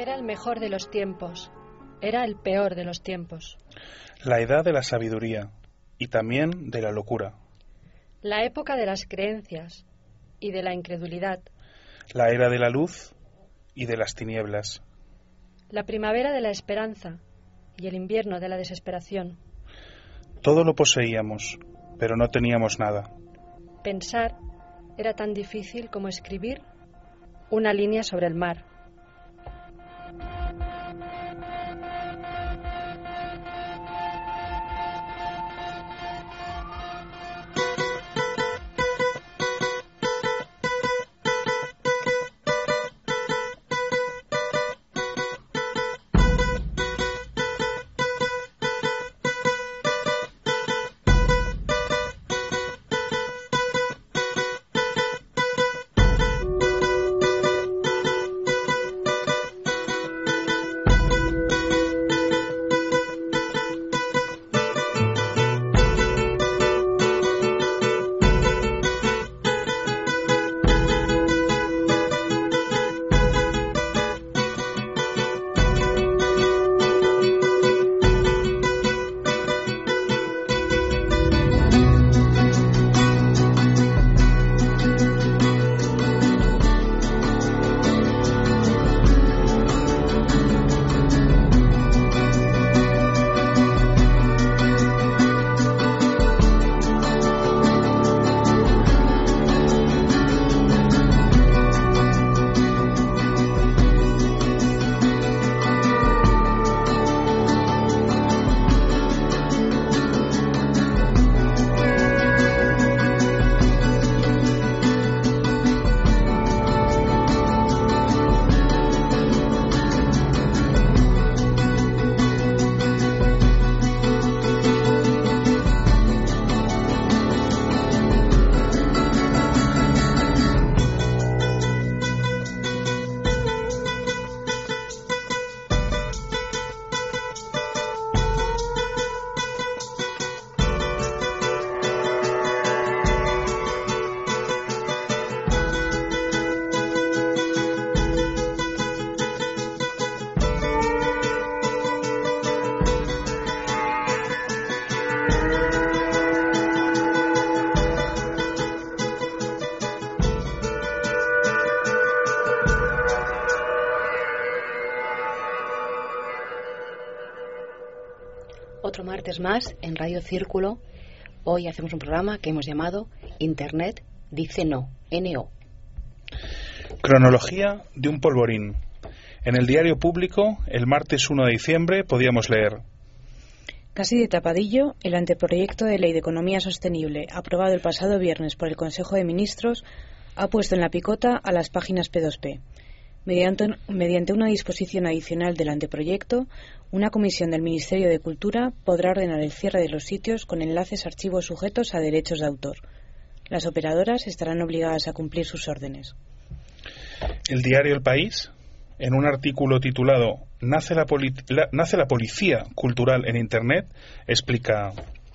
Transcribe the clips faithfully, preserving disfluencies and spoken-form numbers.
Era el mejor de los tiempos, era el peor de los tiempos. La edad de la sabiduría y también de la locura. La época de las creencias y de la incredulidad. La era de la luz y de las tinieblas. La primavera de la esperanza y el invierno de la desesperación. Todo lo poseíamos, pero no teníamos nada. Pensar era tan difícil como escribir una línea sobre el mar. Otro martes más en Radio Círculo. Hoy hacemos un programa que hemos llamado Internet dice no, N O. Cronología de un polvorín. En el diario Público, el martes uno de diciembre, podíamos leer: Casi de tapadillo, el anteproyecto de Ley de Economía Sostenible, aprobado el pasado viernes por el Consejo de Ministros, ha puesto en la picota a las páginas P dos P. Mediante, mediante una disposición adicional del anteproyecto, una comisión del Ministerio de Cultura podrá ordenar el cierre de los sitios con enlaces a archivos sujetos a derechos de autor. Las operadoras estarán obligadas a cumplir sus órdenes. El diario El País, en un artículo titulado ¿Nace la, poli- la, ¿Nace la policía cultural en Internet?, explica: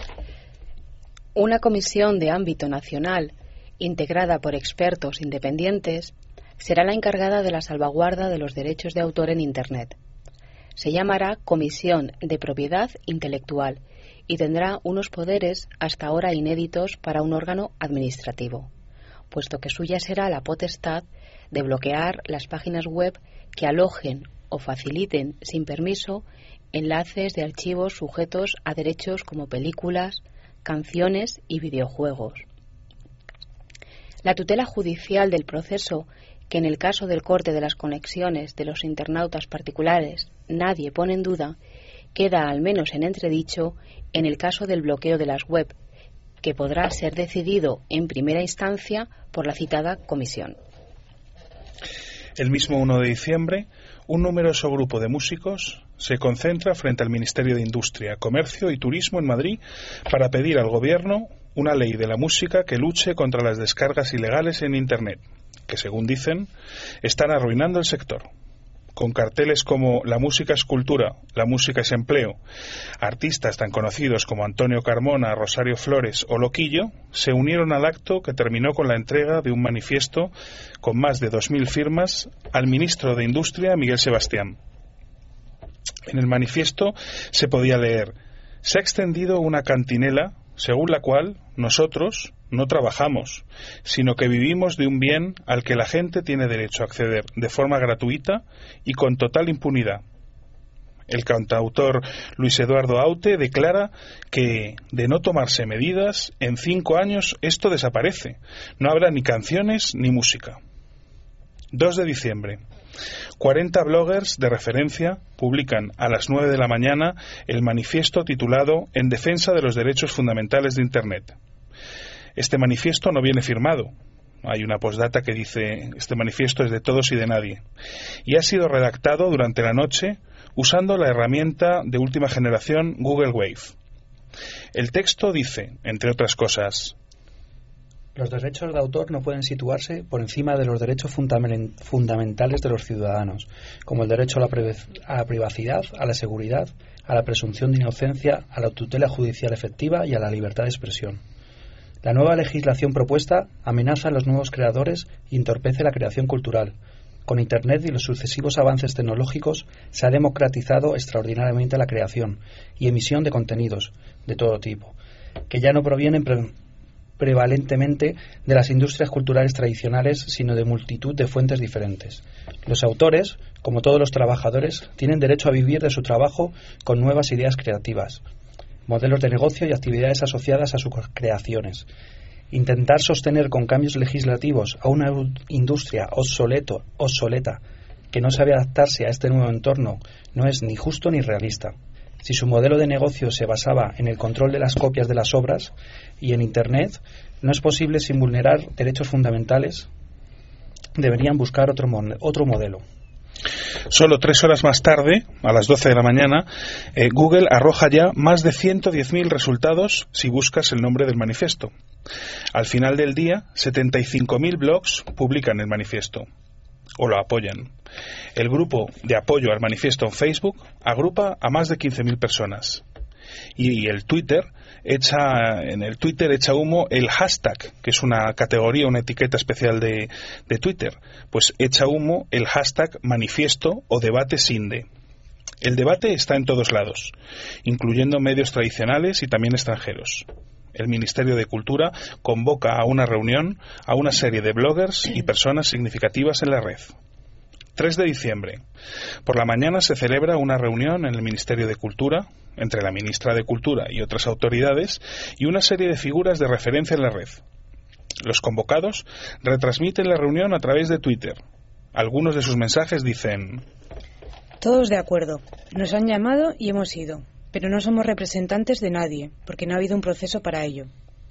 Una comisión de ámbito nacional, integrada por expertos independientes, será la encargada de la salvaguarda de los derechos de autor en Internet. Se llamará Comisión de Propiedad Intelectual y tendrá unos poderes hasta ahora inéditos para un órgano administrativo, puesto que suya será la potestad de bloquear las páginas web que alojen o faciliten sin permiso enlaces de archivos sujetos a derechos como películas, canciones y videojuegos. La tutela judicial del proceso, que en el caso del corte de las conexiones de los internautas particulares nadie pone en duda, queda al menos en entredicho en el caso del bloqueo de las web, que podrá ser decidido en primera instancia por la citada comisión. El mismo uno de diciembre, un numeroso grupo de músicos se concentra frente al Ministerio de Industria, Comercio y Turismo en Madrid para pedir al Gobierno una ley de la música que luche contra las descargas ilegales en Internet, que, según dicen, están arruinando el sector. con carteles como "La música es cultura, la música es empleo", artistas tan conocidos como Antonio Carmona, Rosario Flores o Loquillo se unieron al acto que terminó con la entrega de un manifiesto con más de dos mil firmas al ministro de Industria, Miguel Sebastián. En el manifiesto se podía leer: "Se ha extendido una cantinela según la cual nosotros no trabajamos, sino que vivimos de un bien al que la gente tiene derecho a acceder de forma gratuita y con total impunidad". El cantautor Luis Eduardo Aute declara que, de no tomarse medidas, en cinco años esto desaparece. No habrá ni canciones ni música. dos de diciembre. cuarenta bloggers de referencia publican a las nueve de la mañana el manifiesto titulado "En defensa de los derechos fundamentales de Internet". Este manifiesto no viene firmado. Hay una postdata que dice: "Este manifiesto es de todos y de nadie", y ha sido redactado durante la noche usando la herramienta de última generación Google Wave. El texto dice, entre otras cosas: "Los derechos de autor no pueden situarse por encima de los derechos fundamentales de los ciudadanos, como el derecho a la, a la privacidad, a la seguridad, a la presunción de inocencia, a la tutela judicial efectiva y a la libertad de expresión. La nueva legislación propuesta amenaza a los nuevos creadores y entorpece la creación cultural. Con Internet y los sucesivos avances tecnológicos se ha democratizado extraordinariamente la creación y emisión de contenidos de todo tipo, que ya no provienen pre prevalentemente de las industrias culturales tradicionales, sino de multitud de fuentes diferentes. Los autores, como todos los trabajadores, tienen derecho a vivir de su trabajo con nuevas ideas creativas, modelos de negocio y actividades asociadas a sus creaciones. Intentar sostener con cambios legislativos a una industria obsoleto, obsoleta que no sabe adaptarse a este nuevo entorno no es ni justo ni realista. Si su modelo de negocio se basaba en el control de las copias de las obras y en Internet, no es posible sin vulnerar derechos fundamentales. Deberían buscar otro, otro modelo". Solo tres horas más tarde, a las doce de la mañana, eh, Google arroja ya más de ciento diez mil resultados si buscas el nombre del manifiesto. Al final del día, setenta y cinco mil blogs publican el manifiesto o lo apoyan. El grupo de apoyo al manifiesto en Facebook agrupa a más de quince mil personas. Y el Twitter echa, en el Twitter echa humo el hashtag, que es una categoría, una etiqueta especial de, de Twitter. Pues echa humo el hashtag manifiesto o debate Sinde. El debate está en todos lados, incluyendo medios tradicionales y también extranjeros. El Ministerio de Cultura convoca a una reunión a una serie de bloggers y personas significativas en la red. tres de diciembre. Por la mañana se celebra una reunión en el Ministerio de Cultura entre la ministra de Cultura y otras autoridades y una serie de figuras de referencia en la red. Los convocados retransmiten la reunión a través de Twitter. Algunos de sus mensajes dicen: "Todos de acuerdo. Nos han llamado y hemos ido, pero no somos representantes de nadie, porque no ha habido un proceso para ello".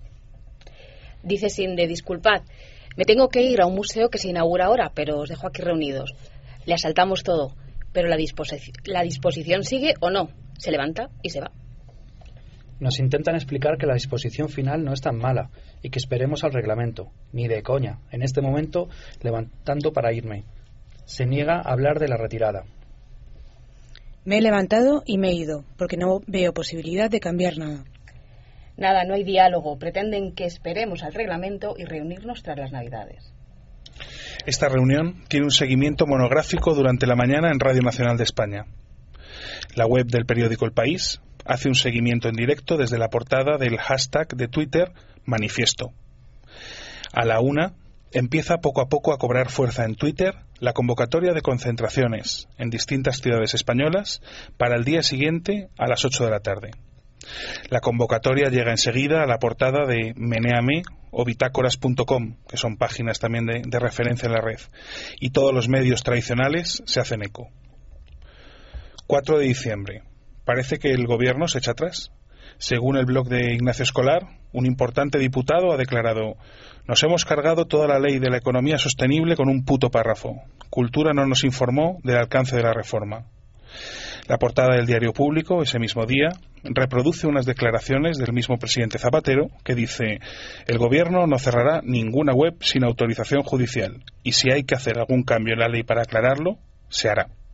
Dice Sinde: "Disculpad, me tengo que ir a un museo que se inaugura ahora, pero os dejo aquí reunidos. Le asaltamos todo, pero la, disposi la disposición sigue o no". Se levanta y se va. Nos intentan explicar que la disposición final no es tan mala y que esperemos al reglamento. Ni de coña. En este momento, levantando para irme. Se niega a hablar de la retirada. "Me he levantado y me he ido, porque no veo posibilidad de cambiar nada". Nada, no hay diálogo. Pretenden que esperemos al reglamento y reunirnos tras las Navidades. Esta reunión tiene un seguimiento monográfico durante la mañana en Radio Nacional de España. La web del periódico El País hace un seguimiento en directo desde la portada del hashtag de Twitter Manifiesto. A la una empieza poco a poco a cobrar fuerza en Twitter la convocatoria de concentraciones en distintas ciudades españolas para el día siguiente a las ocho de la tarde. La convocatoria llega enseguida a la portada de Menéame o bitácoras punto com, que son páginas también de, de referencia en la red, y todos los medios tradicionales se hacen eco. cuatro de diciembre. Parece que el gobierno se echa atrás. Según el blog de Ignacio Escolar, un importante diputado ha declarado: "Nos hemos cargado toda la ley de la economía sostenible con un puto párrafo. Cultura no nos informó del alcance de la reforma". La portada del Diario Público, ese mismo día, reproduce unas declaraciones del mismo presidente Zapatero que dice: "El gobierno no cerrará ninguna web sin autorización judicial y si hay que hacer algún cambio en la ley para aclararlo, se hará".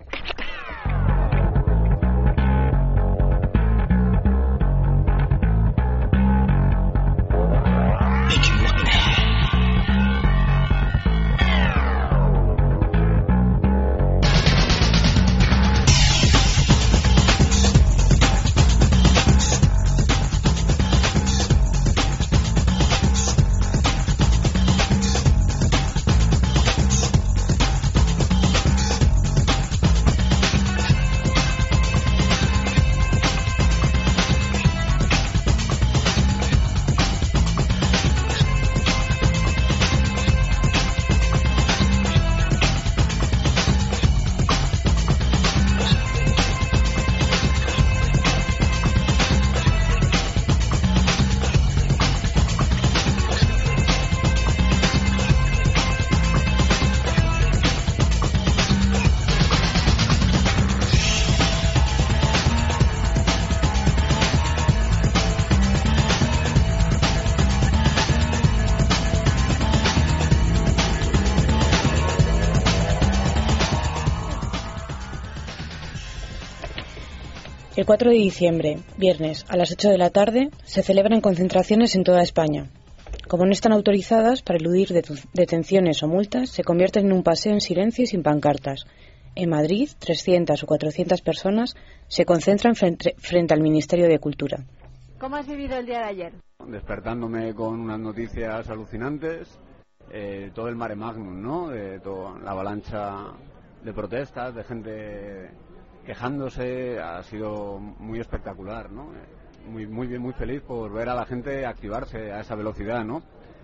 El cuatro de diciembre, viernes, a las ocho de la tarde, se celebran concentraciones en toda España. Como no están autorizadas, para eludir detenciones o multas, se convierten en un paseo en silencio y sin pancartas. En Madrid, trescientas o cuatrocientas personas se concentran frente, frente al Ministerio de Cultura. ¿Cómo has vivido el día de ayer? Despertándome con unas noticias alucinantes, eh, todo el mare magnum, ¿no? De toda la avalancha de protestas, de gente quejándose, ha sido muy espectacular, ¿no? Muy, muy bien, muy feliz por ver a la gente activarse a esa velocidad, ¿no?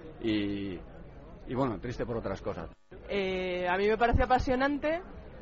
Y, y bueno, triste por otras cosas. Eh, a mí me parece apasionante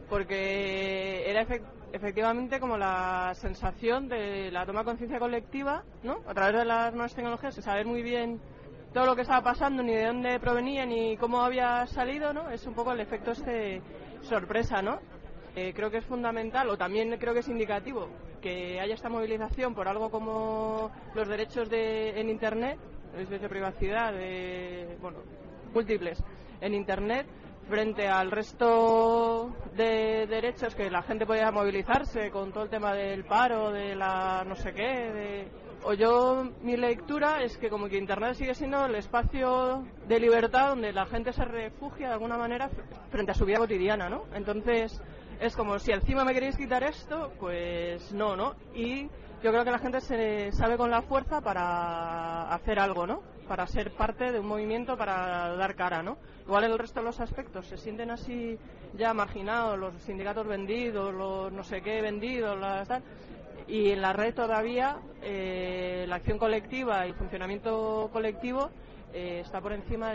porque era efect- efectivamente como la sensación de la toma de conciencia colectiva, ¿no? A través de las nuevas tecnologías, de saber muy bien todo lo que estaba pasando, ni de dónde provenía, ni cómo había salido, ¿no? Es un poco el efecto este sorpresa, ¿no? Eh, creo que es fundamental, o también creo que es indicativo, que haya esta movilización por algo como los derechos de, en Internet, derechos de privacidad, de, bueno, múltiples en Internet, frente al resto de derechos que la gente podía movilizarse con todo el tema del paro, de la no sé qué. De... O yo, mi lectura es que como que Internet sigue siendo el espacio de libertad donde la gente se refugia de alguna manera frente a su vida cotidiana, ¿no? Entonces es como, si encima me queréis quitar esto, pues no, ¿no? Y yo creo que la gente se sabe con la fuerza para hacer algo, ¿no? Para ser parte de un movimiento, para dar cara, ¿no? Igual en el resto de los aspectos se sienten así ya marginados, los sindicatos vendidos, los no sé qué vendidos, las tal. Y en la red todavía eh, la acción colectiva y el funcionamiento colectivo eh, está por encima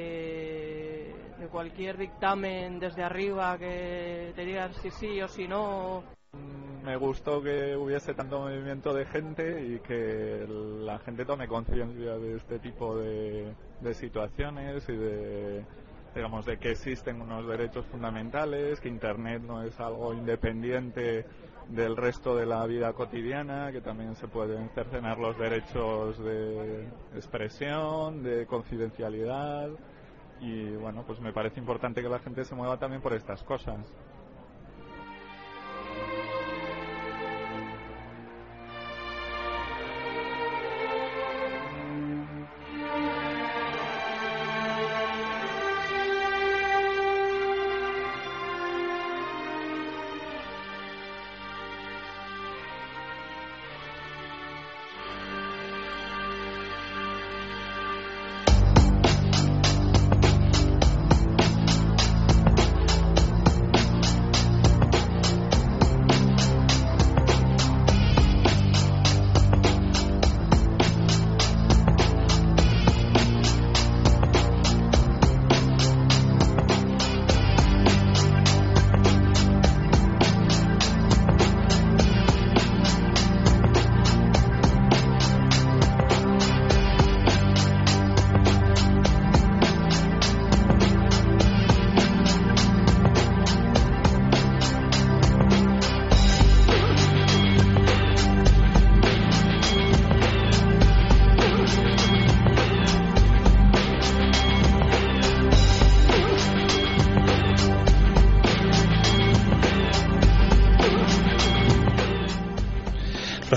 de, de cualquier dictamen desde arriba que te digan si sí o si no. Me gustó que hubiese tanto movimiento de gente y que la gente tome conciencia de este tipo de, de situaciones y de, digamos, de que existen unos derechos fundamentales, que Internet no es algo independiente del resto de la vida cotidiana, que también se pueden cercenar los derechos de expresión, de confidencialidad, y bueno, pues me parece importante que la gente se mueva también por estas cosas.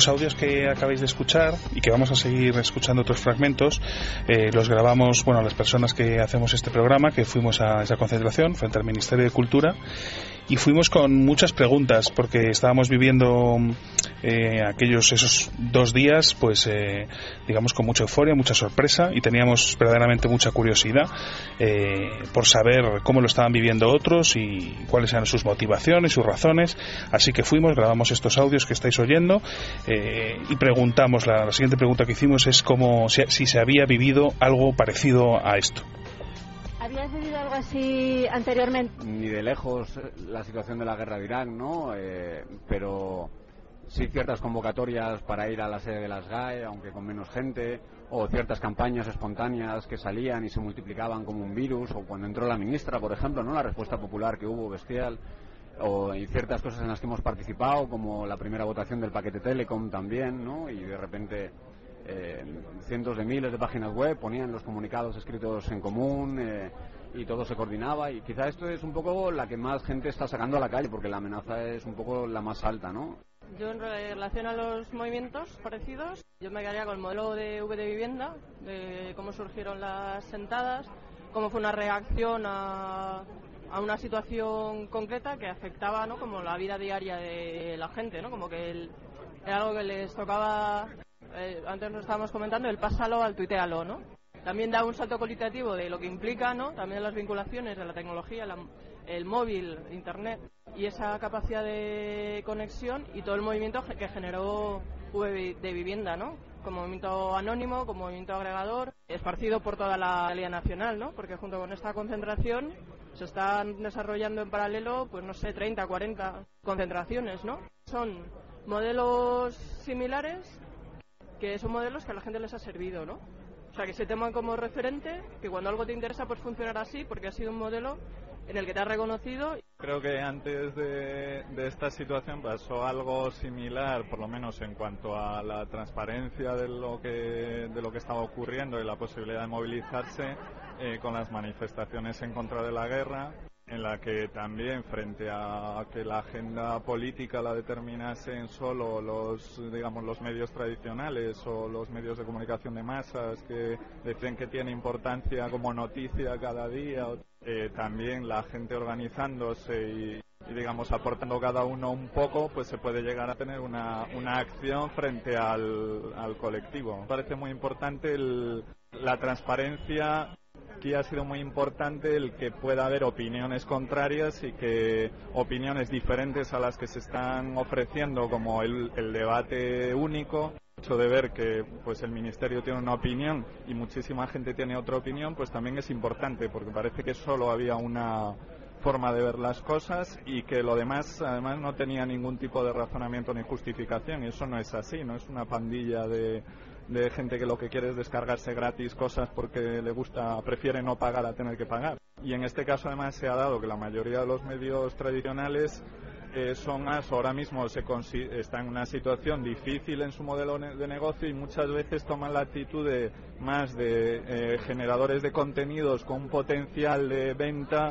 los audios que acabáis de escuchar y que vamos a seguir escuchando otros fragmentos, eh, los grabamos, bueno, las personas que hacemos este programa, que fuimos a esa concentración frente al Ministerio de Cultura, y fuimos con muchas preguntas porque estábamos viviendo eh, aquellos esos dos días, pues eh, digamos con mucha euforia, mucha sorpresa, y teníamos verdaderamente mucha curiosidad eh, por saber cómo lo estaban viviendo otros y cuáles eran sus motivaciones, sus razones. Así que fuimos, grabamos estos audios que estáis oyendo eh, y preguntamos, la, la siguiente pregunta que hicimos es cómo, si, si se había vivido algo parecido a esto. ¿Habías vivido algo así anteriormente? Ni de lejos la situación de la guerra de Irán, ¿no? Eh, pero sí ciertas convocatorias para ir a la sede de las G A E, aunque con menos gente, o ciertas campañas espontáneas que salían y se multiplicaban como un virus, o cuando entró la ministra, por ejemplo, ¿no? La respuesta popular que hubo bestial, o y ciertas cosas en las que hemos participado, como la primera votación del paquete Telecom también, ¿no? Y de repente Eh, cientos de miles de páginas web ponían los comunicados escritos en común eh, y todo se coordinaba, y quizá esto es un poco la que más gente está sacando a la calle porque la amenaza es un poco la más alta, ¿no? Yo en relación a los movimientos parecidos, yo me quedaría con el modelo de V de vivienda, de cómo surgieron las sentadas, cómo fue una reacción a, a una situación concreta que afectaba, ¿no?, como la vida diaria de la gente, ¿no? Como que el, era algo que les tocaba. Eh, antes nos estábamos comentando el pásalo al tuitealo, ¿no? También da un salto cualitativo de lo que implica, ¿no? También las vinculaciones de la tecnología, la, el móvil, internet y esa capacidad de conexión y todo el movimiento que generó V de vivienda, ¿no? Como movimiento anónimo, como movimiento agregador, esparcido por toda la realidad nacional, ¿no? Porque junto con esta concentración se están desarrollando en paralelo, pues no sé, treinta, cuarenta concentraciones, ¿no? Son modelos similares, que son modelos que a la gente les ha servido, ¿no? O sea, que se toman como referente, que cuando algo te interesa pues funcionar así, porque ha sido un modelo en el que te has reconocido. Creo que antes de, de esta situación pasó algo similar, por lo menos en cuanto a la transparencia de lo que, de lo que estaba ocurriendo y la posibilidad de movilizarse eh, con las manifestaciones en contra de la guerra, en la que también, frente a que la agenda política la determinasen solo los, digamos, los medios tradicionales o los medios de comunicación de masas que decían que tiene importancia como noticia cada día, eh, también la gente organizándose y, y digamos aportando cada uno un poco, pues se puede llegar a tener una, una acción frente al, al colectivo. Me parece muy importante el, la transparencia. Aquí ha sido muy importante el que pueda haber opiniones contrarias y que opiniones diferentes a las que se están ofreciendo, como el, el debate único. El hecho de ver que pues el Ministerio tiene una opinión y muchísima gente tiene otra opinión, pues también es importante, porque parece que solo había una forma de ver las cosas y que lo demás además no tenía ningún tipo de razonamiento ni justificación, y eso no es así, no es una pandilla de de gente que lo que quiere es descargarse gratis cosas porque le gusta, prefiere no pagar a tener que pagar. Y en este caso además se ha dado que la mayoría de los medios tradicionales eh, son más, ahora mismo se está en una situación difícil en su modelo de negocio y muchas veces toman la actitud de más de eh, generadores de contenidos con un potencial de venta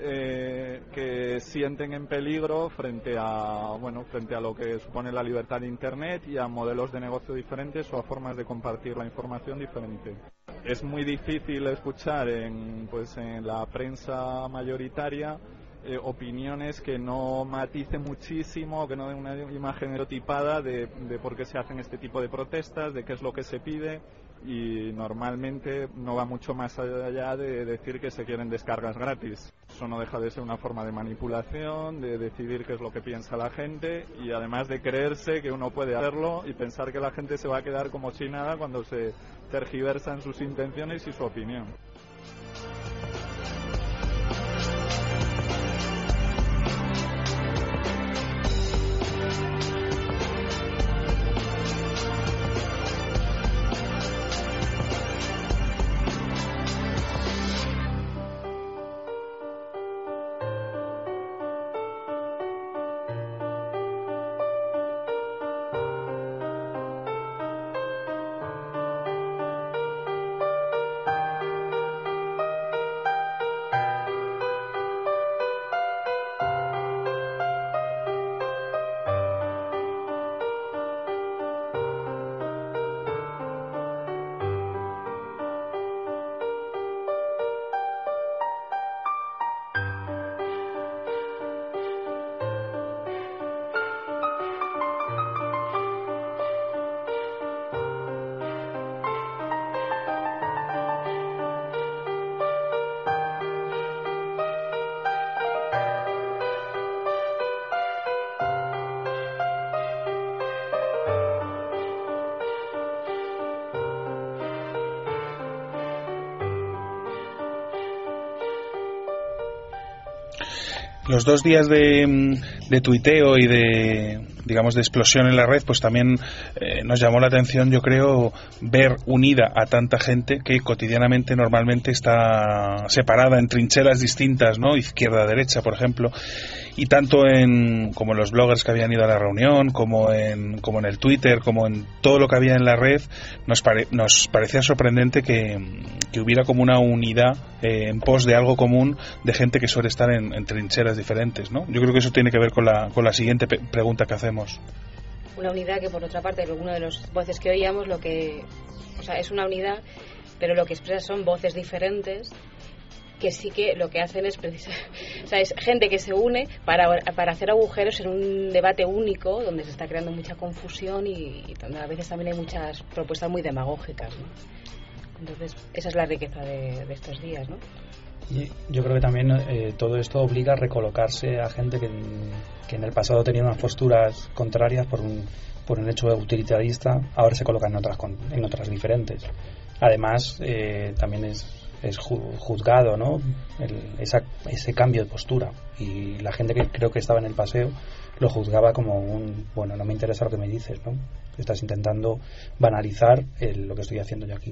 Eh, que sienten en peligro frente a bueno frente a lo que supone la libertad de Internet y a modelos de negocio diferentes o a formas de compartir la información diferente. Es muy difícil escuchar en pues en la prensa mayoritaria eh, opiniones que no maticen muchísimo, que no den una imagen estereotipada de, de por qué se hacen este tipo de protestas, de qué es lo que se pide. Y normalmente no va mucho más allá de decir que se quieren descargas gratis. Eso no deja de ser una forma de manipulación, de decidir qué es lo que piensa la gente y además de creerse que uno puede hacerlo y pensar que la gente se va a quedar como si nada cuando se tergiversan sus intenciones y su opinión. Los dos días de, de tuiteo y de, digamos, de explosión en la red, pues también eh, nos llamó la atención, yo creo, ver unida a tanta gente que cotidianamente normalmente está separada en trincheras distintas, ¿no? Izquierda-derecha, por ejemplo, y tanto en como en los bloggers que habían ido a la reunión, como en como en el Twitter, como en todo lo que había en la red, nos, pare, nos parecía sorprendente que, que hubiera como una unidad eh, en pos de algo común de gente que suele estar en, en trincheras diferentes, ¿no? Yo creo que eso tiene que ver con la, con la siguiente pe- pregunta que hacemos. Una unidad que, por otra parte, una de las voces que oíamos, lo que, o sea, es una unidad, pero lo que expresa son voces diferentes que sí que lo que hacen es precisar, o sea, es gente que se une para, para hacer agujeros en un debate único donde se está creando mucha confusión y, y donde a veces también hay muchas propuestas muy demagógicas, ¿no? Entonces, esa es la riqueza de, de estos días, ¿no? Y yo creo que también eh, todo esto obliga a recolocarse a gente que, que en el pasado tenía unas posturas contrarias por un, por un hecho utilitarista, ahora se colocan en otras, en otras diferentes. Además, eh, también es, es juzgado, ¿no? El, esa, ese cambio de postura, y la gente que creo que estaba en el paseo lo juzgaba como un, bueno, no me interesa lo que me dices, ¿no? Estás intentando banalizar el, lo que estoy haciendo yo aquí.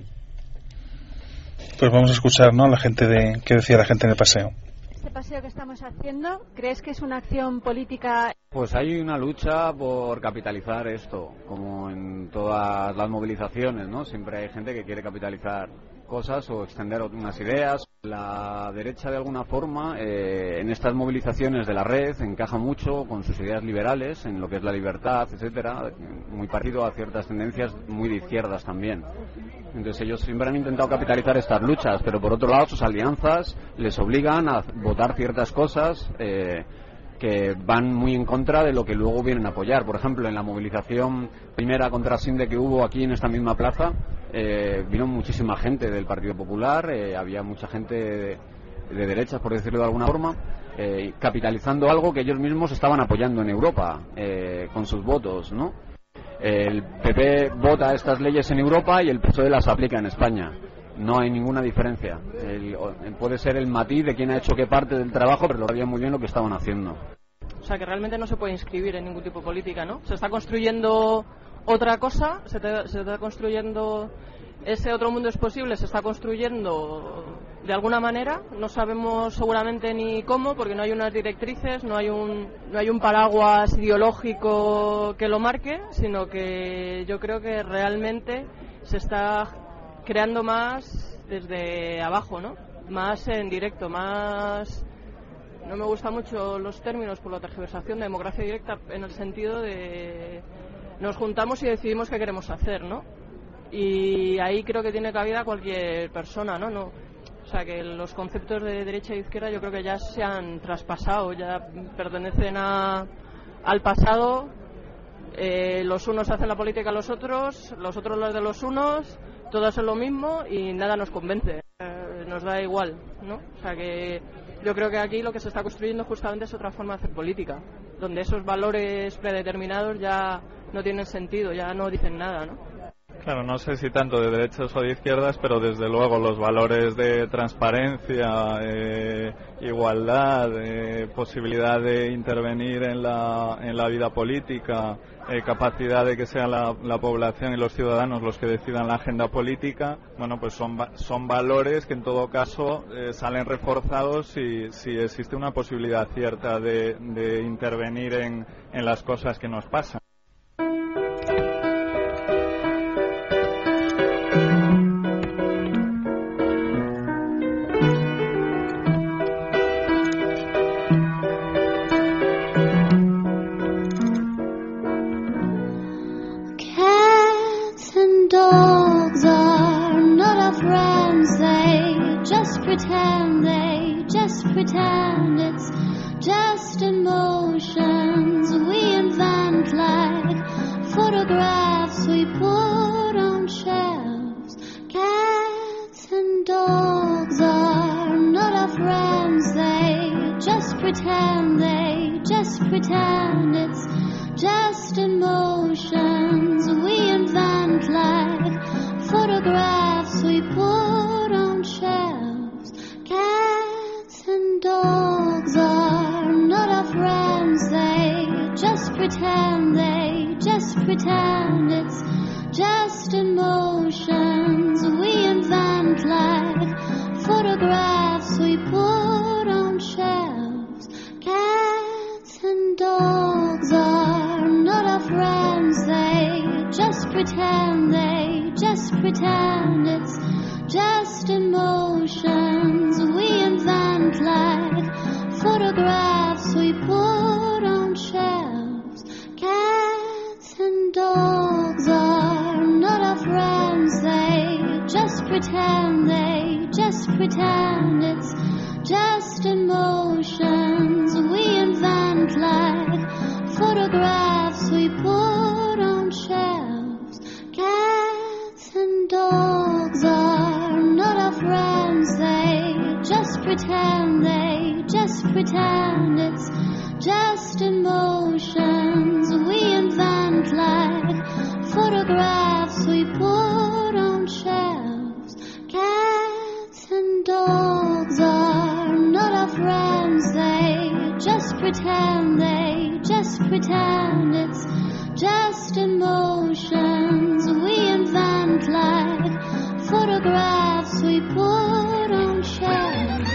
Pues vamos a escuchar, ¿no?, la gente de qué decía la gente en el paseo. Este paseo que estamos haciendo, ¿crees que es una acción política? Pues hay una lucha por capitalizar esto, como en todas las movilizaciones, ¿no? Siempre hay gente que quiere capitalizar cosas o extender unas ideas. La derecha, de alguna forma, eh, en estas movilizaciones de la red encaja mucho con sus ideas liberales, en lo que es la libertad, etcétera, muy parecido a ciertas tendencias muy de izquierdas también. Entonces ellos siempre han intentado capitalizar estas luchas, pero por otro lado sus alianzas les obligan a votar ciertas cosas eh, que van muy en contra de lo que luego vienen a apoyar. Por ejemplo, en la movilización primera contra Sinde que hubo aquí en esta misma plaza, eh, vino muchísima gente del Partido Popular, eh, había mucha gente de, de derechas, por decirlo de alguna forma, eh, capitalizando algo que ellos mismos estaban apoyando en Europa eh, con sus votos, ¿no? El P P vota estas leyes en Europa y el P S O E las aplica en España. No hay ninguna diferencia. El, puede ser el matiz de quién ha hecho qué parte del trabajo, pero lo sabían muy bien lo que estaban haciendo. O sea, que realmente no se puede inscribir en ningún tipo de política, ¿no? Se está construyendo otra cosa, se, te, se está construyendo ese otro mundo es posible, se está construyendo de alguna manera, no sabemos seguramente ni cómo, porque no hay unas directrices, no hay un no hay un paraguas ideológico que lo marque, sino que yo creo que realmente se está creando más desde abajo, ¿no? Más en directo, más... No me gustan mucho los términos por la tergiversación de democracia directa, en el sentido de nos juntamos y decidimos qué queremos hacer, ¿no? Y ahí creo que tiene cabida cualquier persona, ¿no? no O sea, que los conceptos de derecha e izquierda yo creo que ya se han traspasado, ya pertenecen a, al pasado. Eh, los unos hacen la política a los otros, los otros los de los unos, todo es lo mismo y nada nos convence, eh, nos da igual, ¿no? O sea que yo creo que aquí lo que se está construyendo justamente es otra forma de hacer política, donde esos valores predeterminados ya no tienen sentido, ya no dicen nada, ¿no? Claro, no sé si tanto de derechas o de izquierdas, pero desde luego los valores de transparencia, eh, igualdad, eh, posibilidad de intervenir en la, en la vida política, eh, capacidad de que sea la, la población y los ciudadanos los que decidan la agenda política, bueno, pues son, son valores que en todo caso eh, salen reforzados si, si existe una posibilidad cierta de, de intervenir en, en las cosas que nos pasan. Pretend they just pretend it's just emotions we invent, like photographs we put on shelves. Cats and dogs are not our friends, they just pretend they just pretend it's just emotions we invent, like photographs we put on shelves. Cats and dogs are pretend they just pretend it's just emotions we invent like photographs we put on shelves. Cats and dogs are not our friends, they just pretend, they just pretend it's just emotions we invent like photographs we put on shelves. Cats and dogs are not our friends, they just pretend, they just pretend it's just emotions we invent like photographs we put on shelves. Cats and dogs are not our friends, they just pretend, they just pretend it's just emotions we invent like photographs we put on shelves. Cats and dogs are not our friends, they just pretend, they just pretend it's just emotions we invent like photographs we put on shelves.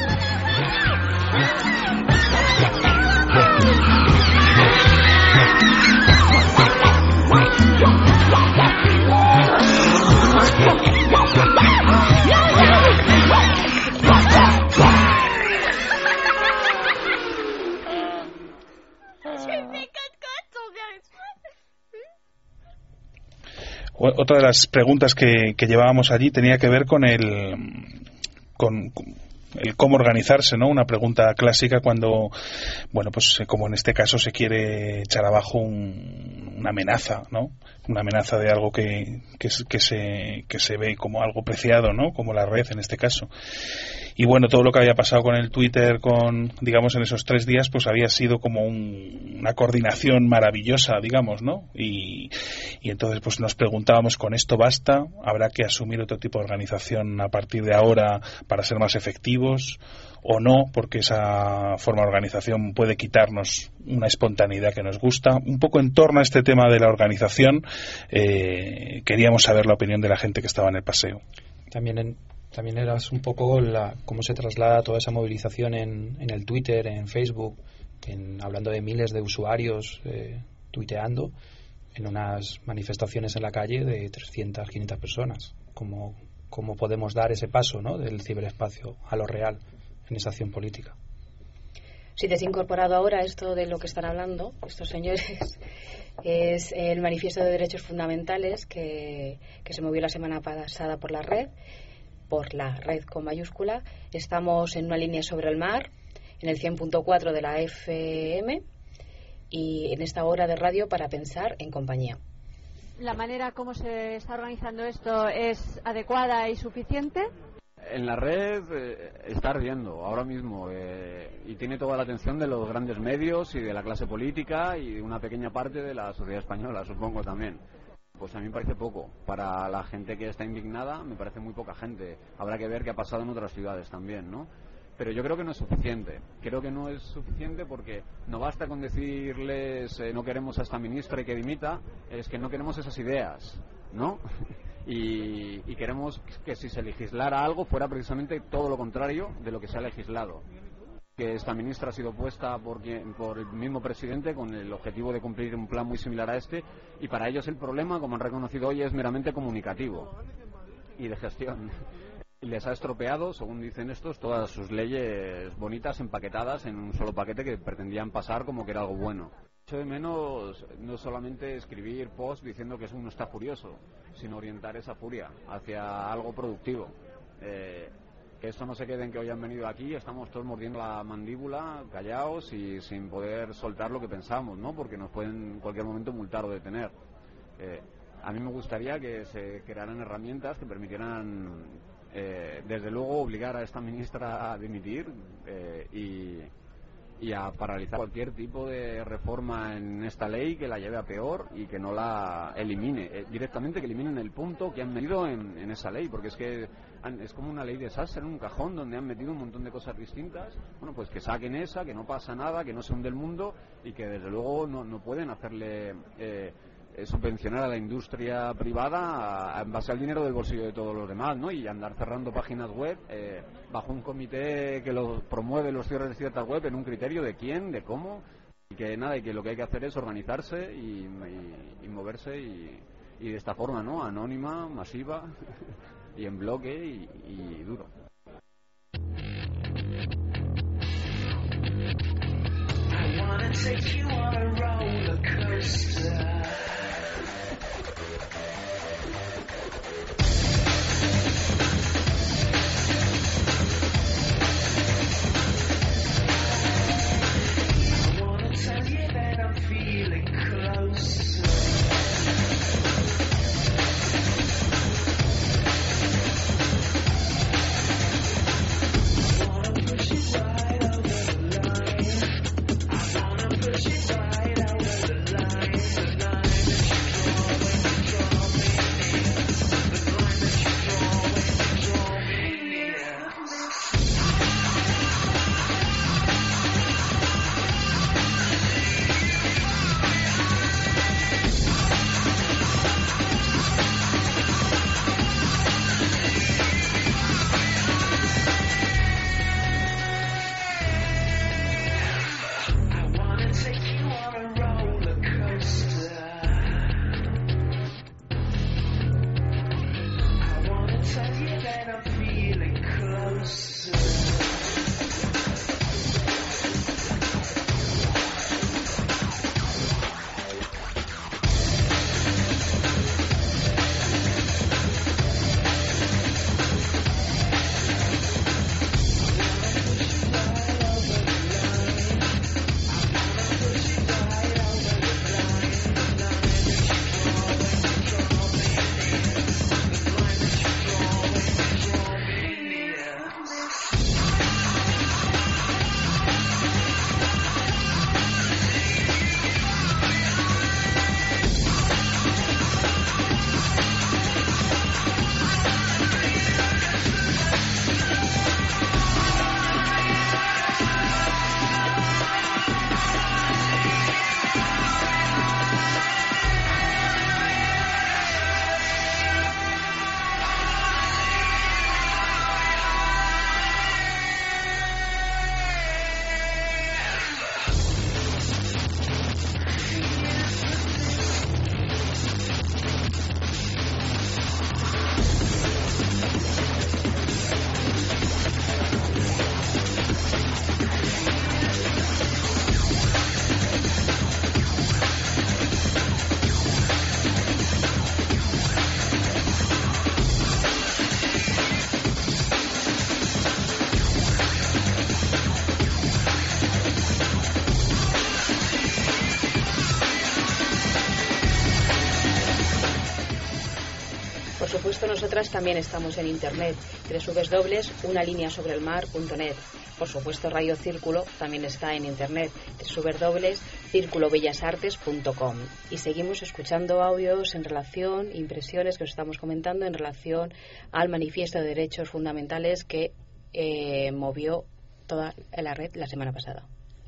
Otra de las preguntas que, que llevábamos allí tenía que ver con el con, con el cómo organizarse, ¿no? Una pregunta clásica cuando, bueno, pues como en este caso se quiere echar abajo un, una amenaza, ¿no? Una amenaza de algo que, que, que, se, que se ve como algo preciado, ¿no? Como la red en este caso. Y bueno, todo lo que había pasado con el Twitter, con, digamos, en esos tres días, pues había sido como un, una coordinación maravillosa, digamos, ¿no? Y, y entonces pues nos preguntábamos, ¿con esto basta? ¿Habrá que asumir otro tipo de organización a partir de ahora para ser más efectivos? ¿O no? Porque esa forma de organización puede quitarnos una espontaneidad que nos gusta. Un poco en torno a este tema de la organización, eh, queríamos saber la opinión de la gente que estaba en el paseo. También en También eras un poco la, cómo se traslada toda esa movilización en, en el Twitter, en Facebook, en, hablando de miles de usuarios eh, tuiteando, en unas manifestaciones en la calle de trescientas, quinientas personas. ¿Cómo, cómo podemos dar ese paso, ¿no?, del ciberespacio a lo real en esa acción política? Si te has incorporado ahora esto de lo que están hablando estos señores, es el Manifiesto de Derechos Fundamentales que, que se movió la semana pasada por la red, por la red con mayúscula. Estamos en una línea sobre el mar, en el cien punto cuatro de la F M, y en esta hora de radio para pensar en compañía. ¿La manera como se está organizando esto es adecuada y suficiente? En la red eh, está ardiendo ahora mismo eh, y tiene toda la atención de los grandes medios y de la clase política y de una pequeña parte de la sociedad española, supongo también. Pues a mí me parece poco. Para la gente que está indignada me parece muy poca gente. Habrá que ver qué ha pasado en otras ciudades también, ¿no? Pero yo creo que no es suficiente. Creo que no es suficiente porque no basta con decirles eh, no queremos a esta ministra y que dimita, es que no queremos esas ideas, ¿no? Y, y queremos que si se legislara algo fuera precisamente todo lo contrario de lo que se ha legislado. Que esta ministra ha sido puesta por, quien, por el mismo presidente con el objetivo de cumplir un plan muy similar a este, y para ellos el problema, como han reconocido hoy, es meramente comunicativo y de gestión. Y les ha estropeado, según dicen estos, todas sus leyes bonitas empaquetadas en un solo paquete que pretendían pasar como que era algo bueno. Echo de menos no solamente escribir posts diciendo que uno está furioso, sino orientar esa furia hacia algo productivo. Eh, que esto no se quede en que hoy han venido aquí, estamos todos mordiendo la mandíbula, callados y sin poder soltar lo que pensamos, ¿no? Porque nos pueden en cualquier momento multar o detener. Eh, a mí me gustaría que se crearan herramientas que permitieran, eh, desde luego, obligar a esta ministra a dimitir eh, y, y a paralizar cualquier tipo de reforma en esta ley que la lleve a peor y que no la elimine, eh, directamente que eliminen el punto que han metido en, en esa ley, porque es que han, es como una ley desastre en un cajón donde han metido un montón de cosas distintas. Bueno, pues que saquen esa, que no pasa nada, que no se hunde el mundo y que desde luego no, no pueden hacerle eh, eh, subvencionar a la industria privada a, en base al dinero del bolsillo de todos los demás, ¿no? Y andar cerrando páginas web eh, bajo un comité que lo promueve los cierres de ciertas web en un criterio de quién, de cómo, y que nada, y que lo que hay que hacer es organizarse y, y, y moverse y, y de esta forma, ¿no? Anónima, masiva y en bloque y, y duro. I wanna take you on a roller coaster. Nosotras también estamos en internet, doble u doble u doble u punto una línea sobre el mar punto net. Por supuesto, Radio Círculo también está en internet, doble u doble u doble u punto círculo bellas artes punto com. Y seguimos escuchando audios en relación, impresiones que os estamos comentando en relación al manifiesto de derechos fundamentales que eh, movió toda la red la semana pasada.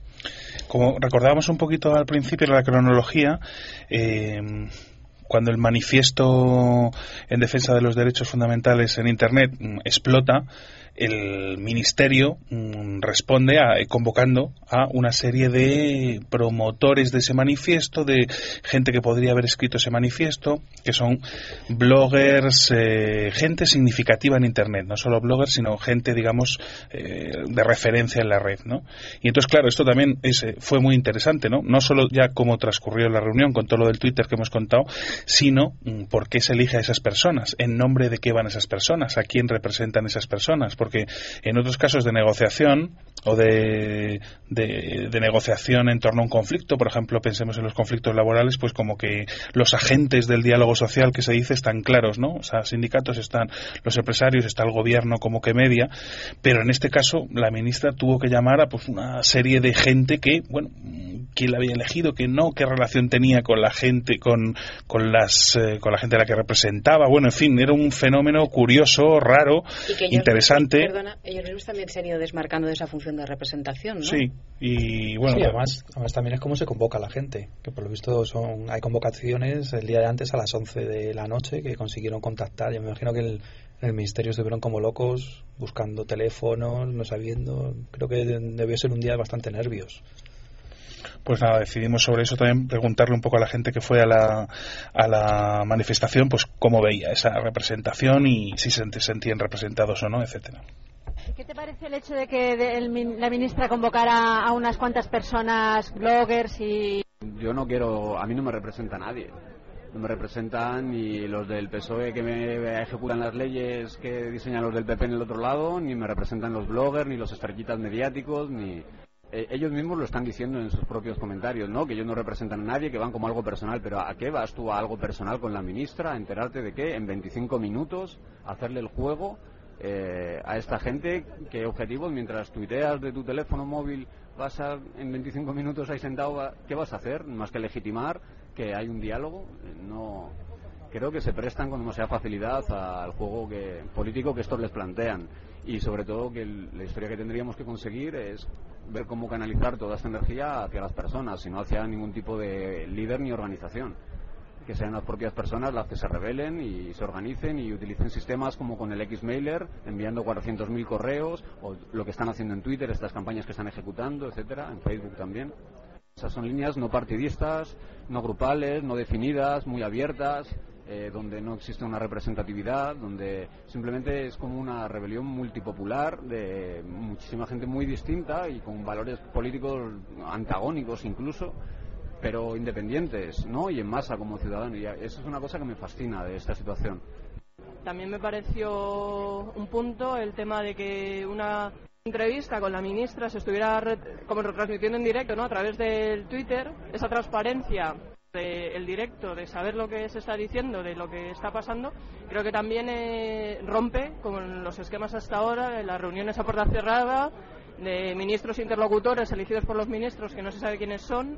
Como recordábamos un poquito al principio de la cronología, eh, cuando el manifiesto en defensa de los derechos fundamentales en Internet explota, el Ministerio mmm, responde a, convocando a una serie de promotores de ese manifiesto, de gente que podría haber escrito ese manifiesto, que son bloggers, eh, gente significativa en Internet, no solo bloggers, sino gente, digamos, eh, de referencia en la red, ¿no? Y entonces, claro, esto también es, fue muy interesante, ¿no? No solo ya cómo transcurrió la reunión con todo lo del Twitter que hemos contado, sino mmm, por qué se elige a esas personas, en nombre de qué van esas personas, a quién representan esas personas, porque en otros casos de negociación o de, de, de negociación en torno a un conflicto. Por ejemplo, pensemos en los conflictos laborales, pues como que los agentes del diálogo social que se dice están claros, ¿no? O sea, sindicatos están, los empresarios, está el gobierno como que media, pero en este caso la ministra tuvo que llamar a pues una serie de gente que, bueno, quién la había elegido, que no, qué relación tenía con la gente, con, con las eh, con la gente a la que representaba. Bueno, en fin, era un fenómeno curioso, raro, y que ellos, interesante. Perdona, ellos mismos también se han ido desmarcando de esa función de representación, ¿no? Sí, y bueno. Sí, además, además también es cómo se convoca a la gente, que por lo visto son hay convocaciones el día de antes a las once de la noche que consiguieron contactar. Yo me imagino que el, el ministerio estuvieron como locos buscando teléfonos, no sabiendo. Creo que debió ser un día de bastante nervios. Pues nada, decidimos sobre eso también preguntarle un poco a la gente que fue a la, a la manifestación, pues cómo veía esa representación y si se sentían representados o no, etcétera. ¿Qué te parece el hecho de que de el, la ministra convocara a unas cuantas personas, bloggers y...? Yo no quiero, a mí no me representa nadie. No me representan ni los del P S O E que me ejecutan las leyes que diseñan los del P P en el otro lado, ni me representan los bloggers, ni los estrellitas mediáticos, ni... Ellos mismos lo están diciendo en sus propios comentarios, ¿no? Que ellos no representan a nadie, que van como algo personal. Pero ¿a qué vas tú a algo personal con la ministra? ¿A enterarte de qué? En veinticinco minutos, hacerle el juego eh, a esta gente. ¿Qué objetivos? Mientras tuiteas de tu teléfono móvil, vas a, en veinticinco minutos ahí sentado, ¿qué vas a hacer? Más que legitimar que hay un diálogo. No, creo que se prestan con demasiada facilidad al juego que, político que estos les plantean. Y sobre todo que el, la historia que tendríamos que conseguir es ver cómo canalizar toda esta energía hacia las personas y no hacia ningún tipo de líder ni organización. Que sean las propias personas las que se rebelen y se organicen y utilicen sistemas como con el X-Mailer, enviando cuatrocientos mil correos, o lo que están haciendo en Twitter, estas campañas que están ejecutando, etcétera, en Facebook también. Esas son líneas no partidistas, no grupales, no definidas, muy abiertas, eh, donde no existe una representatividad, donde simplemente es como una rebelión multipopular de muchísima gente muy distinta y con valores políticos antagónicos incluso, pero independientes, ¿no? Y en masa como ciudadanos. Y eso es una cosa que me fascina de esta situación. También me pareció un punto el tema de que una entrevista con la ministra se estuviera re- como retransmitiendo en directo, ¿no? A través del Twitter, esa transparencia del directo, de saber lo que se está diciendo, de lo que está pasando, creo que también eh, rompe con los esquemas hasta ahora de las reuniones a puerta cerrada, de ministros interlocutores elegidos por los ministros que no se sabe quiénes son,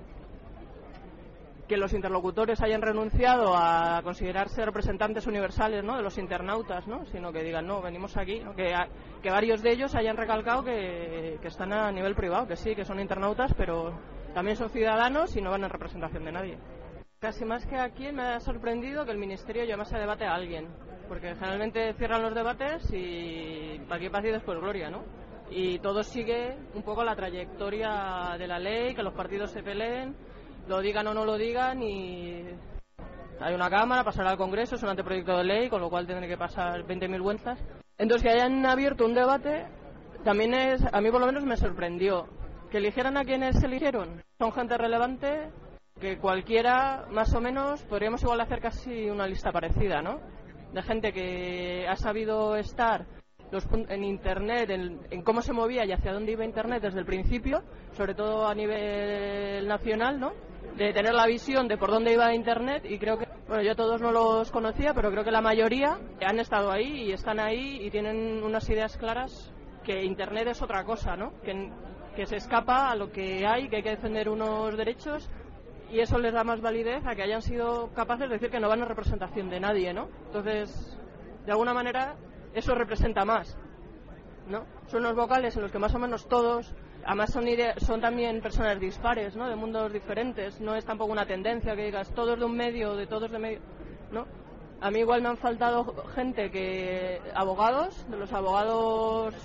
que los interlocutores hayan renunciado a considerarse representantes universales, ¿no?, de los internautas, ¿no?, sino que digan, no, venimos aquí, ¿no?, que, a, que varios de ellos hayan recalcado que, que están a nivel privado, que sí, que son internautas, pero también son ciudadanos y no van en representación de nadie. Casi más que aquí me ha sorprendido que el Ministerio llamase a debate a alguien, porque generalmente cierran los debates y aquí paz y después gloria, ¿no? Y todo sigue un poco la trayectoria de la ley, que los partidos se peleen, lo digan o no lo digan, y hay una cámara, pasará al Congreso, es un anteproyecto de ley, con lo cual tendré que pasar veinte mil vueltas. Entonces, que hayan abierto un debate también es, a mí por lo menos me sorprendió. Que eligieran a quienes eligieron, son gente relevante, que cualquiera, más o menos, podríamos igual hacer casi una lista parecida, ¿no? De gente que ha sabido estar los en Internet, en, en cómo se movía y hacia dónde iba Internet desde el principio, sobre todo a nivel nacional, ¿no?, de tener la visión de por dónde iba Internet. Y creo que, bueno, yo todos no los conocía, pero creo que la mayoría han estado ahí y están ahí y tienen unas ideas claras, que Internet es otra cosa, ¿no?, que, que se escapa a lo que hay, que hay que defender unos derechos, y eso les da más validez a que hayan sido capaces de decir que no van en representación de nadie, ¿no? Entonces, de alguna manera, eso representa más, ¿no? Son unos vocales en los que más o menos todos, además son, idea, son también personas dispares, ¿no?, de mundos diferentes. No es tampoco una tendencia que digas todos de un medio, de todos de medio, ¿no? A mí igual me han faltado gente que, abogados, de los abogados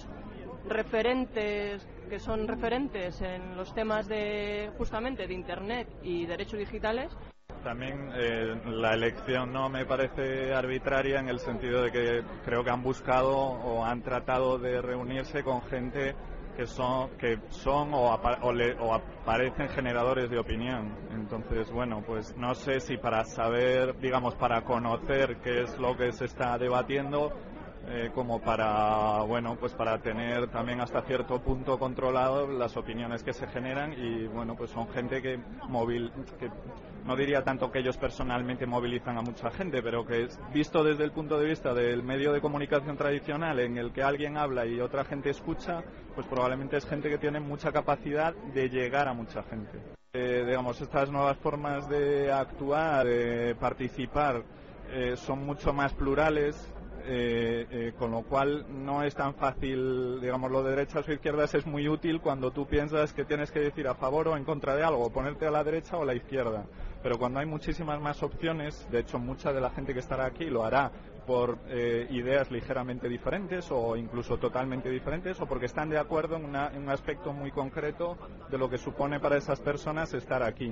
referentes, que son referentes en los temas de, justamente, de Internet y derechos digitales. También eh, la elección no me parece arbitraria, en el sentido de que creo que han buscado o han tratado de reunirse con gente que son que son o, apa, o, le, o aparecen generadores de opinión. Entonces, bueno, pues no sé si para saber, digamos, para conocer qué es lo que se está debatiendo, eh, como para, bueno, pues para tener también hasta cierto punto controlado las opiniones que se generan y, bueno, pues son gente que móvil, que no diría tanto que ellos personalmente movilizan a mucha gente, pero que visto desde el punto de vista del medio de comunicación tradicional en el que alguien habla y otra gente escucha, pues probablemente es gente que tiene mucha capacidad de llegar a mucha gente. Eh, digamos, estas nuevas formas de actuar, de participar, eh, son mucho más plurales. Eh, eh, con lo cual no es tan fácil, digamos, lo de derechas o izquierdas es muy útil cuando tú piensas que tienes que decir a favor o en contra de algo, ponerte a la derecha o a la izquierda, pero cuando hay muchísimas más opciones, de hecho mucha de la gente que estará aquí lo hará por eh, ideas ligeramente diferentes o incluso totalmente diferentes o porque están de acuerdo en, una, en un aspecto muy concreto de lo que supone para esas personas estar aquí.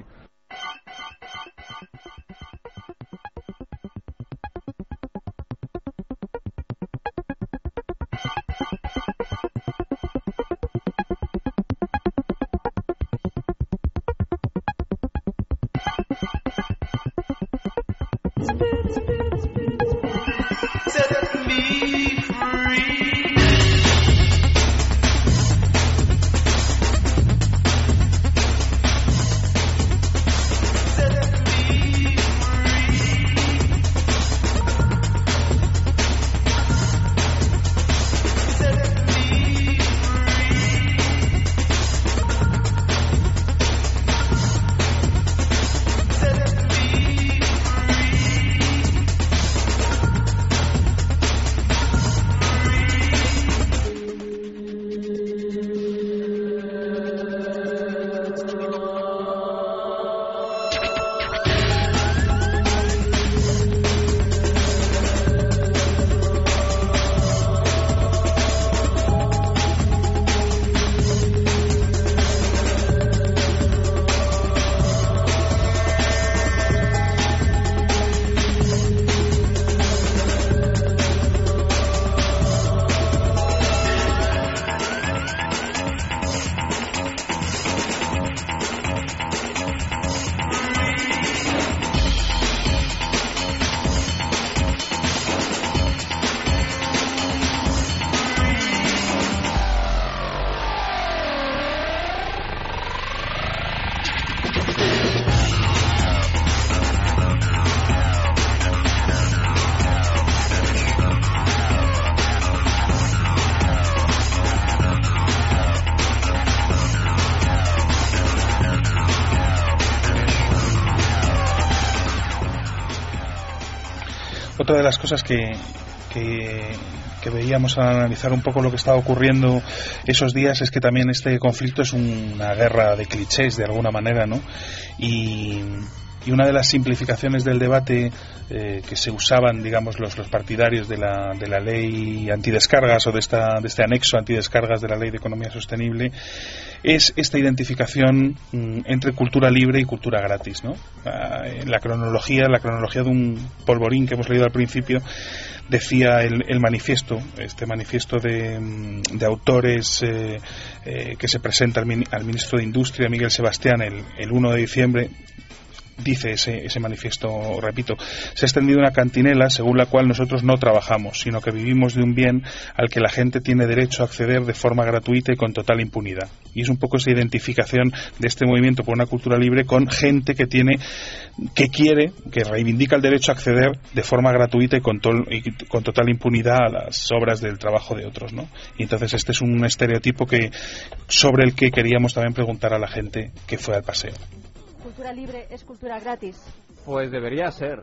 Otra de las cosas que, que, que veíamos al analizar un poco lo que estaba ocurriendo esos días es que también este conflicto es una guerra de clichés de alguna manera, ¿no? Y, y una de las simplificaciones del debate eh, que se usaban, digamos, los, los partidarios de la, de la ley antidescargas o de, esta, de este anexo antidescargas de la ley de economía sostenible es esta identificación mm, entre cultura libre y cultura gratis, ¿no? Ah, la cronología, la cronología de un polvorín que hemos leído al principio decía el, el manifiesto, este manifiesto de, de autores eh, eh, que se presenta al, al ministro de Industria, Miguel Sebastián, el, el uno de diciembre. Dice ese, ese manifiesto, repito, se ha extendido una cantinela según la cual nosotros no trabajamos, sino que vivimos de un bien al que la gente tiene derecho a acceder de forma gratuita y con total impunidad. Y es un poco esa identificación de este movimiento por una cultura libre con gente que tiene, que quiere, que reivindica el derecho a acceder de forma gratuita y con, to, y con total impunidad a las obras del trabajo de otros, ¿no? Y entonces este es un estereotipo que sobre el que queríamos también preguntar a la gente que fue al paseo. ¿Cultura libre es cultura gratis? Pues debería ser.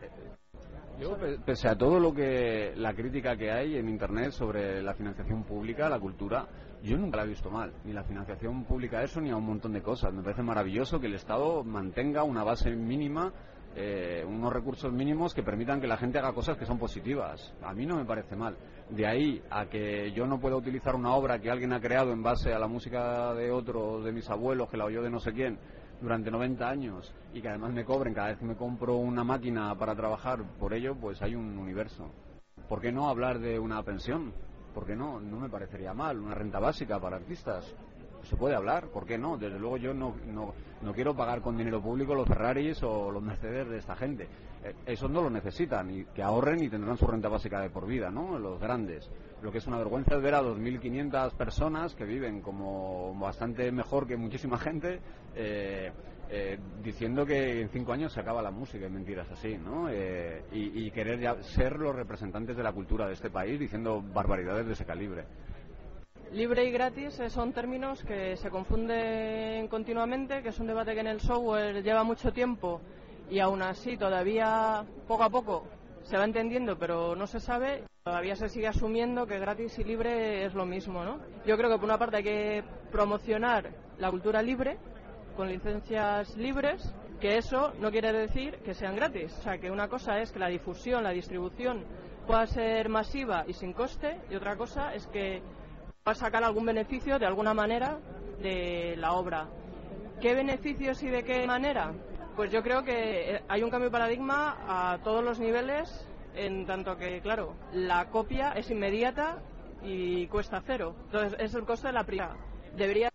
Yo, pese a todo lo que la crítica que hay en Internet sobre la financiación pública, la cultura, yo nunca la he visto mal. Ni la financiación pública a eso, ni a un montón de cosas. Me parece maravilloso que el Estado mantenga una base mínima, eh, unos recursos mínimos que permitan que la gente haga cosas que son positivas. A mí no me parece mal. De ahí a que yo no pueda utilizar una obra que alguien ha creado en base a la música de otro, de mis abuelos, que la oyó de no sé quién, durante noventa años, y que además me cobren cada vez que me compro una máquina para trabajar por ello, pues hay un universo. ¿Por qué no hablar de una pensión? ¿Por qué no? No me parecería mal. Una renta básica para artistas. se puede hablar, ¿por qué no? Desde luego yo no, no, no quiero pagar con dinero público los Ferraris o los Mercedes de esta gente. Eh, esos no lo necesitan, y que ahorren y tendrán su renta básica de por vida, ¿no? Los grandes. Lo que es una vergüenza es ver a dos mil quinientas personas que viven como bastante mejor que muchísima gente, eh, eh, diciendo que en cinco años se acaba la música y mentiras así, ¿no? Eh, y, y querer ya ser los representantes de la cultura de este país diciendo barbaridades de ese calibre. Libre y gratis son términos que se confunden continuamente, que es un debate que en el software lleva mucho tiempo y aún así todavía poco a poco se va entendiendo, pero no se sabe. Todavía se sigue asumiendo que gratis y libre es lo mismo, ¿no? Yo creo que por una parte hay que promocionar la cultura libre con licencias libres, que eso no quiere decir que sean gratis. O sea, que una cosa es que la difusión, la distribución pueda ser masiva y sin coste, y otra cosa es que va a sacar algún beneficio de alguna manera de la obra. ¿Qué beneficios y de qué manera? Pues yo creo que hay un cambio de paradigma a todos los niveles, en tanto que, claro, la copia es inmediata y cuesta cero. Entonces, es el coste de la primera. Debería,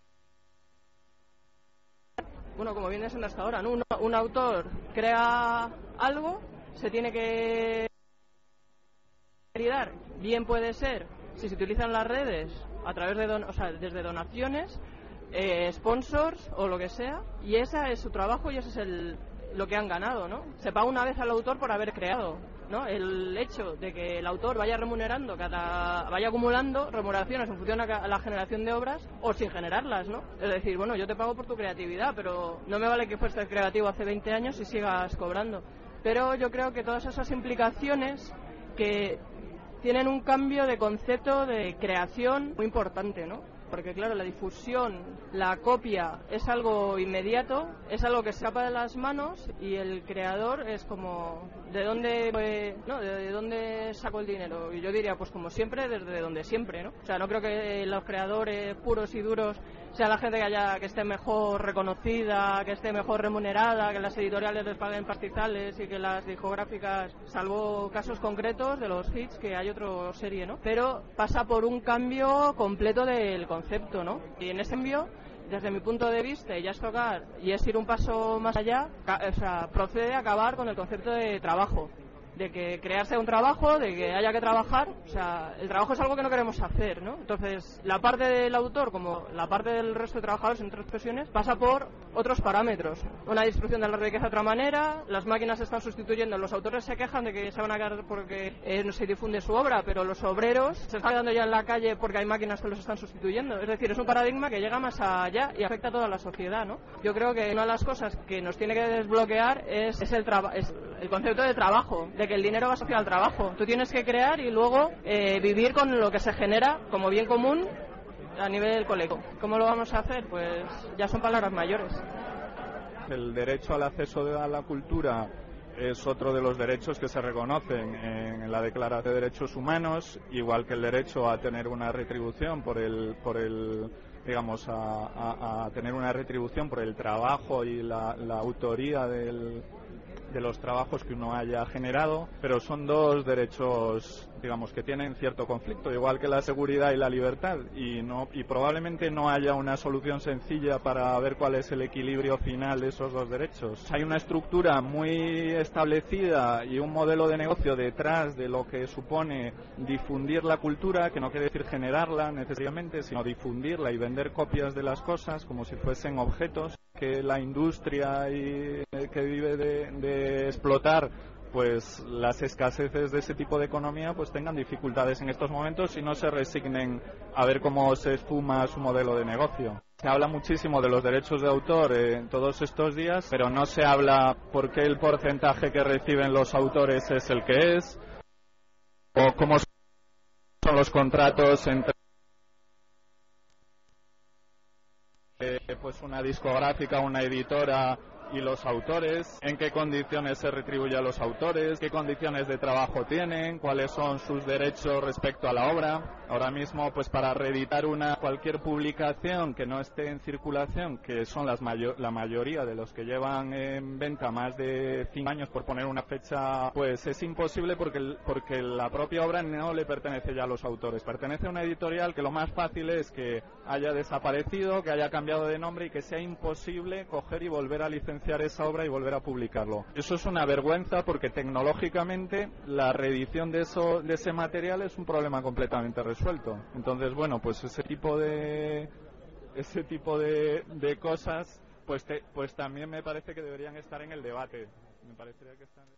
bueno, como viene siendo hasta ahora, ¿no? Un, un autor crea algo, se tiene que dar. Bien puede ser, si se utilizan las redes, a través de, don, o sea, desde donaciones, eh, sponsors o lo que sea, y ese es su trabajo y ese es el, lo que han ganado, ¿no? Se paga una vez al autor por haber creado, ¿no? El hecho de que el autor vaya remunerando, cada, vaya acumulando remuneraciones en función a la generación de obras o sin generarlas, ¿no? Es decir, bueno, yo te pago por tu creatividad, pero no me vale que fuiste creativo hace veinte años y sigas cobrando. Pero yo creo que todas esas implicaciones que tienen un cambio de concepto de creación muy importante, ¿no? Porque claro, la difusión, la copia es algo inmediato, es algo que se escapa de las manos y el creador es como ¿de dónde no, de dónde saco el dinero? Y yo diría, pues como siempre, desde donde siempre, ¿no? O sea, no creo que los creadores puros y duros sea la gente que haya que esté mejor reconocida, que esté mejor remunerada, que las editoriales les paguen pastizales y que las discográficas, salvo casos concretos de los hits, que hay otra serie, ¿no? Pero pasa por un cambio completo del concepto, ¿no? Y en ese cambio, desde mi punto de vista, ya es tocar y es ir un paso más allá, o sea, procede a acabar con el concepto de trabajo, de que crearse un trabajo, de que haya que trabajar. O sea, el trabajo es algo que no queremos hacer, ¿no? Entonces, la parte del autor, como la parte del resto de trabajadores en otras profesiones, pasa por otros parámetros. Una distribución de la riqueza de otra manera, las máquinas se están sustituyendo, los autores se quejan de que se van a quedar porque eh, no se difunde su obra, pero los obreros se están quedando ya en la calle porque hay máquinas que los están sustituyendo. Es decir, es un paradigma que llega más allá y afecta a toda la sociedad, ¿no? Yo creo que una de las cosas que nos tiene que desbloquear es, es, el, traba- es el concepto de trabajo, de que el dinero va asociado al trabajo. Tú tienes que crear y luego eh, vivir con lo que se genera como bien común a nivel colectivo. ¿Cómo lo vamos a hacer? Pues ya son palabras mayores. El derecho al acceso a la cultura es otro de los derechos que se reconocen en la Declaración de Derechos Humanos, igual que el derecho a tener una retribución por el, por el digamos, a, a, a tener una retribución por el trabajo y la, la autoría del de los trabajos que uno haya generado, pero son dos derechos, digamos, que tienen cierto conflicto, igual que la seguridad y la libertad, y no y probablemente no haya una solución sencilla para ver cuál es el equilibrio final de esos dos derechos. Hay una estructura muy establecida y un modelo de negocio detrás de lo que supone difundir la cultura, que no quiere decir generarla necesariamente, sino difundirla y vender copias de las cosas como si fuesen objetos, que la industria y, eh, que vive de, de explotar pues las escaseces de ese tipo de economía pues tengan dificultades en estos momentos y no se resignen a ver cómo se esfuma su modelo de negocio. Se habla muchísimo de los derechos de autor en todos estos días, pero no se habla por qué el porcentaje que reciben los autores es el que es, o cómo son los contratos entre eh, pues una discográfica, una editora y los autores, en qué condiciones se retribuye a los autores, qué condiciones de trabajo tienen, cuáles son sus derechos respecto a la obra. Ahora mismo, pues para reeditar una cualquier publicación que no esté en circulación, que son las mayo- la mayoría de los que llevan en venta más de cinco años, por poner una fecha, pues es imposible porque el- porque la propia obra no le pertenece ya a los autores. Pertenece a una editorial que lo más fácil es que haya desaparecido, que haya cambiado de nombre y que sea imposible coger y volver a licenciar esa obra y volver a publicarlo. Eso es una vergüenza porque tecnológicamente la reedición de eso de ese material es un problema completamente resuelto. Entonces, bueno, pues ese tipo de ese tipo de, de cosas pues te, pues también me parece que deberían estar en el debate. Me parecería que están...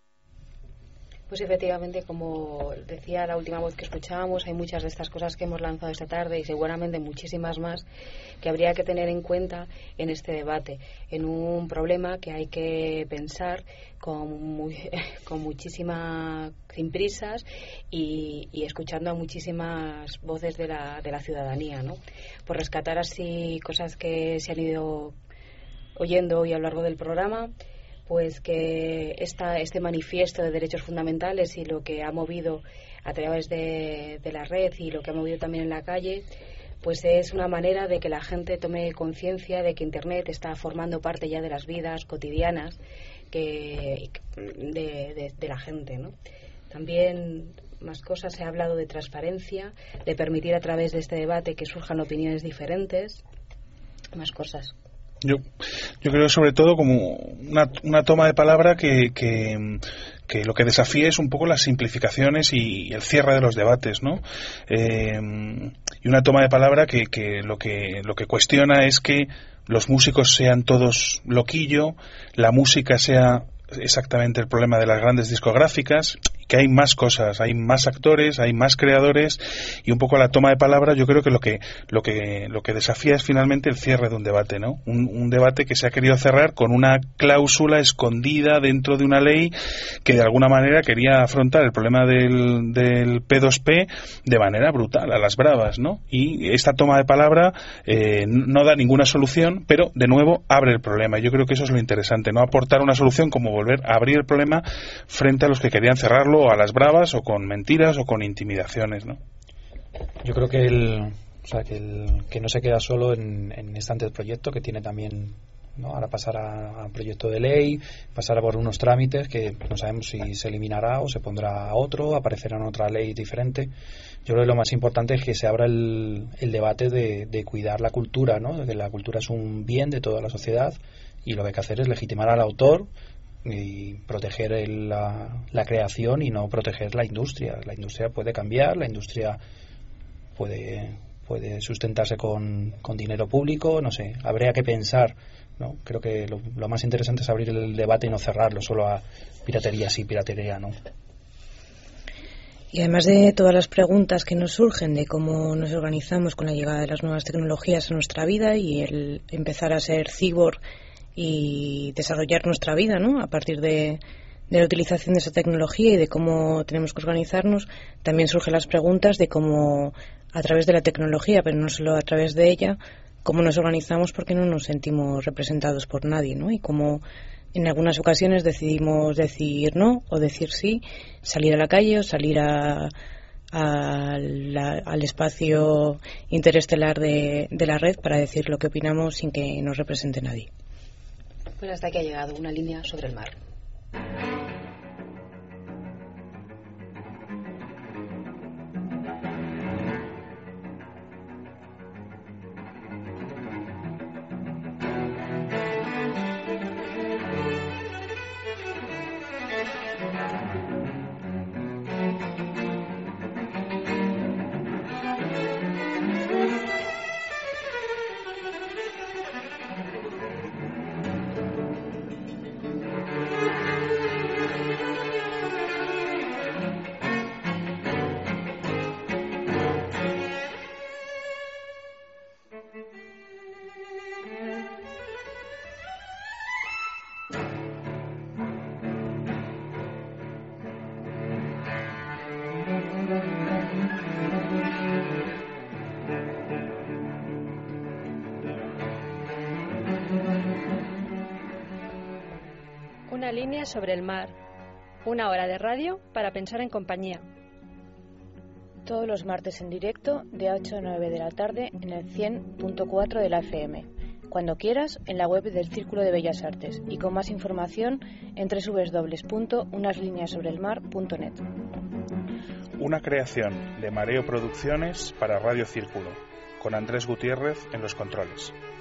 Pues efectivamente, como decía la última voz que escuchábamos, hay muchas de estas cosas que hemos lanzado esta tarde y seguramente muchísimas más que habría que tener en cuenta en este debate, en un problema que hay que pensar con, muy, con muchísimas sin prisas y, y escuchando a muchísimas voces de la, de la ciudadanía, ¿no? Por rescatar así cosas que se han ido oyendo hoy a lo largo del programa, pues que esta, este manifiesto de derechos fundamentales y lo que ha movido a través de, de la red y lo que ha movido también en la calle, pues es una manera de que la gente tome conciencia de que Internet está formando parte ya de las vidas cotidianas que, de, de, de la gente, ¿no? También más cosas, se ha hablado de transparencia, de permitir a través de este debate que surjan opiniones diferentes, más cosas. Yo, yo creo sobre todo como una, una toma de palabra que, que, que lo que desafía es un poco las simplificaciones y el cierre de los debates, ¿no? Eh, y una toma de palabra que, que, lo que lo que cuestiona es que los músicos sean todos loquillo, la música sea exactamente el problema de las grandes discográficas, que hay más cosas, hay más actores, hay más creadores, y un poco la toma de palabra yo creo que lo que lo que lo que desafía es finalmente el cierre de un debate, ¿no? Un, un debate que se ha querido cerrar con una cláusula escondida dentro de una ley que de alguna manera quería afrontar el problema del, del P dos P de manera brutal, a las bravas, ¿no? Y esta toma de palabra eh, no da ninguna solución, pero de nuevo abre el problema. Yo creo que eso es lo interesante, no aportar una solución como volver a abrir el problema frente a los que querían cerrarlo a las bravas o con mentiras o con intimidaciones, ¿no? Yo creo que el, o sea, que, el, que no se queda solo en, en este anteproyecto, que tiene también, ¿no? Ahora pasar a, a proyecto de ley, pasar por unos trámites que no sabemos si se eliminará o se pondrá otro, aparecerá en otra ley diferente. Yo creo que lo más importante es que se abra el, el debate de, de cuidar la cultura, ¿no? De que la cultura es un bien de toda la sociedad y lo que hay que hacer es legitimar al autor y proteger el, la, la creación y no proteger la industria. La industria puede cambiar, la industria puede puede sustentarse con, con dinero público, no sé, habría que pensar, ¿no? Creo que lo, lo más interesante es abrir el debate y no cerrarlo solo a piratería sí, piratería no. Y además de todas las preguntas que nos surgen de cómo nos organizamos con la llegada de las nuevas tecnologías a nuestra vida y el empezar a ser cyborg y desarrollar nuestra vida, ¿no? A partir de, de la utilización de esa tecnología y de cómo tenemos que organizarnos, también surgen las preguntas de cómo, a través de la tecnología, pero no solo a través de ella, cómo nos organizamos porque no nos sentimos representados por nadie, ¿no? Y cómo en algunas ocasiones decidimos decir no o decir sí, salir a la calle o salir a, a la, al espacio interestelar de, de la red para decir lo que opinamos sin que nos represente nadie. Pues hasta aquí ha llegado una línea sobre el mar. Una línea sobre el mar. Una hora de radio para pensar en compañía. Todos los martes en directo de ocho a nueve de la tarde en el cien punto cuatro de la F M. Cuando quieras, en la web del Círculo de Bellas Artes y con más información en doble u doble u doble u punto unas líneas sobre el mar punto net. Una creación de Mareo Producciones para Radio Círculo, con Andrés Gutiérrez en los controles.